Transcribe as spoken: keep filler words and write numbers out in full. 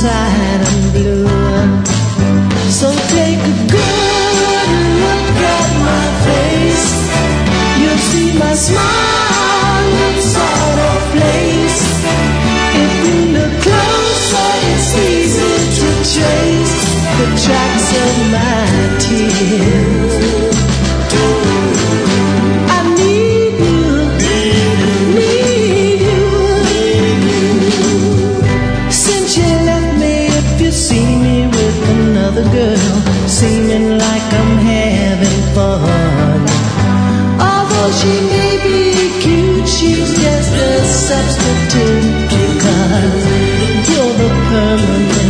sad and blue. So take a good look at my face. You'll see my smile looks out of place. If you look closer, it's easy to trace the tracks of my tears. I need you, need you. Since you left me, if you see me with another girl, seeming like I'm having fun. Although she may be cute, she's just a substitute, because you're the permanent